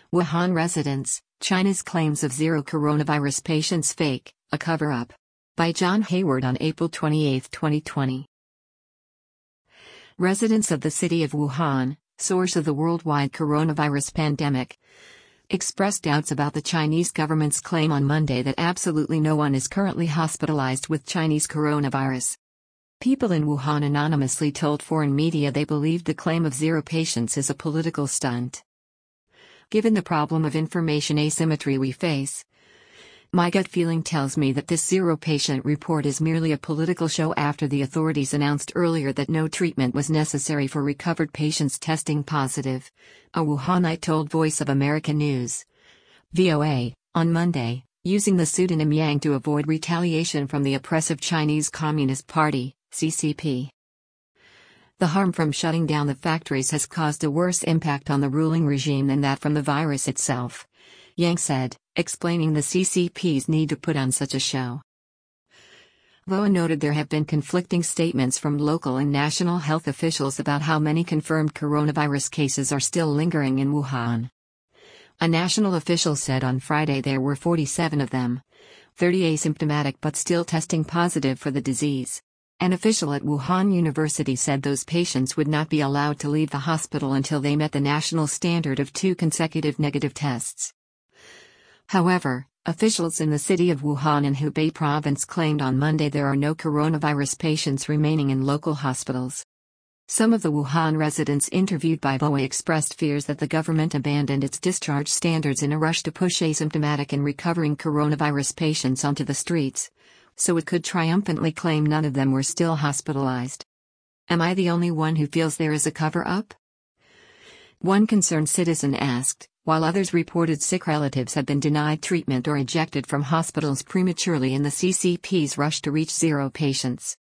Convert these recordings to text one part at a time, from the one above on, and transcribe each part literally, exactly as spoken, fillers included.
Wuhan residents, China's claims of zero coronavirus patients fake, a cover-up. By John Hayward on April twenty-eighth, twenty twenty. Residents of the city of Wuhan, source of the worldwide coronavirus pandemic, expressed doubts about the Chinese government's claim on Monday that absolutely no one is currently hospitalized with Chinese coronavirus. People in Wuhan anonymously told foreign media they believed the claim of zero patients is a political stunt. Given the problem of information asymmetry we face, my gut feeling tells me that this zero-patient report is merely a political show after the authorities announced earlier that no treatment was necessary for recovered patients testing positive, a Wuhanite told Voice of America News, V O A, on Monday, using the pseudonym Yang to avoid retaliation from the oppressive Chinese Communist Party, C C P. The harm from shutting down the factories has caused a worse impact on the ruling regime than that from the virus itself, Yang said, explaining the C C P's need to put on such a show. V O A noted there have been conflicting statements from local and national health officials about how many confirmed coronavirus cases are still lingering in Wuhan. A national official said on Friday there were forty-seven of them, thirty asymptomatic but still testing positive for the disease. An official at Wuhan University said those patients would not be allowed to leave the hospital until they met the national standard of two consecutive negative tests. However, officials in the city of Wuhan and Hubei province claimed on Monday there are no coronavirus patients remaining in local hospitals. Some of the Wuhan residents interviewed by V O A expressed fears that the government abandoned its discharge standards in a rush to push asymptomatic and recovering coronavirus patients onto the streets, so it could triumphantly claim none of them were still hospitalized. Am I the only one who feels there is a cover-up? One concerned citizen asked, while others reported sick relatives had been denied treatment or ejected from hospitals prematurely in the C C P's rush to reach zero patients.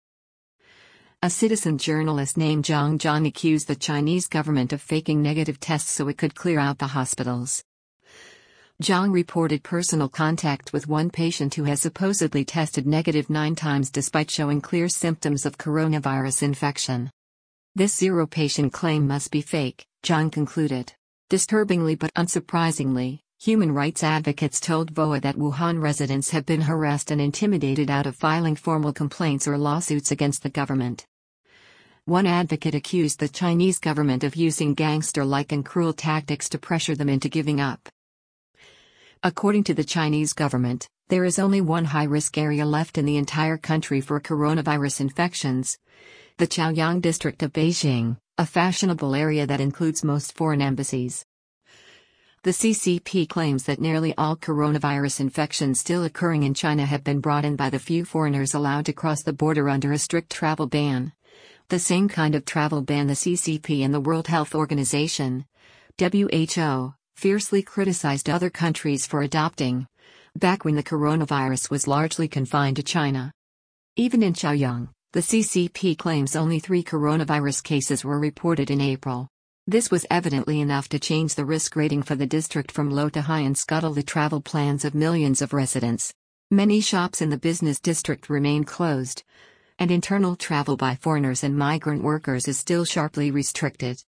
A citizen journalist named Zhang Zhan accused the Chinese government of faking negative tests so it could clear out the hospitals. Zhang reported personal contact with one patient who has supposedly tested negative nine times despite showing clear symptoms of coronavirus infection. This zero-patient claim must be fake, Zhang concluded. Disturbingly but unsurprisingly, human rights advocates told V O A that Wuhan residents have been harassed and intimidated out of filing formal complaints or lawsuits against the government. One advocate accused the Chinese government of using gangster-like and cruel tactics to pressure them into giving up. According to the Chinese government, there is only one high-risk area left in the entire country for coronavirus infections: the Chaoyang district of Beijing, a fashionable area that includes most foreign embassies. The C C P claims that nearly all coronavirus infections still occurring in China have been brought in by the few foreigners allowed to cross the border under a strict travel ban. The same kind of travel ban the C C P and the World Health Organization, W H O, fiercely criticized other countries for adopting, back when the coronavirus was largely confined to China. Even in Chaoyang, the C C P claims only three coronavirus cases were reported in April. This was evidently enough to change the risk rating for the district from low to high and scuttle the travel plans of millions of residents. Many shops in the business district remain closed, and internal travel by foreigners and migrant workers is still sharply restricted.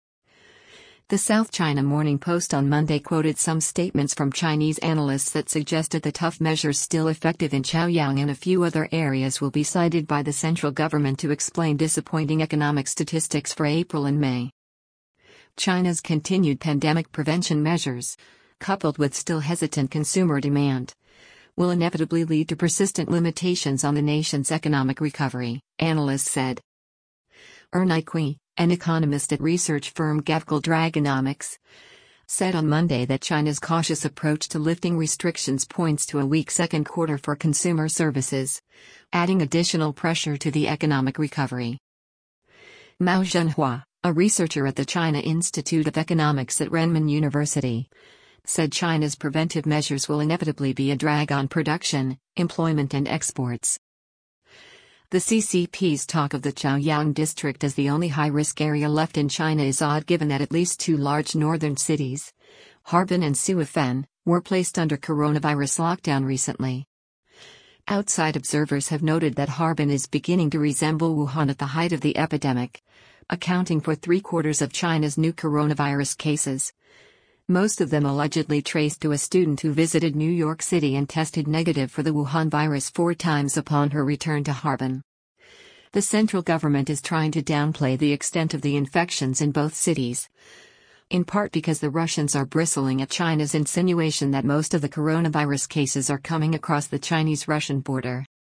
The South China Morning Post on Monday quoted some statements from Chinese analysts that suggested the tough measures still effective in Chaoyang and a few other areas will be cited by the central government to explain disappointing economic statistics for April and May. China's continued pandemic prevention measures, coupled with still hesitant consumer demand, will inevitably lead to persistent limitations on the nation's economic recovery, analysts said. Ernai Kui, an economist at research firm Gavekal Dragonomics, said on Monday that China's cautious approach to lifting restrictions points to a weak second quarter for consumer services, adding additional pressure to the economic recovery. Mao Zhenhua, a researcher at the China Institute of Economics at Renmin University, said China's preventive measures will inevitably be a drag on production, employment and exports. The C C P's talk of the Chaoyang district as the only high-risk area left in China is odd given that at least two large northern cities, Harbin and Suifen, were placed under coronavirus lockdown recently. Outside observers have noted that Harbin is beginning to resemble Wuhan at the height of the epidemic, accounting for three-quarters of China's new coronavirus cases. most of them allegedly traced to a student who visited New York City and tested negative for the Wuhan virus four times upon her return to Harbin. The central government is trying to downplay the extent of the infections in both cities, in part because the Russians are bristling at China's insinuation that most of the coronavirus cases are coming across the Chinese-Russian border.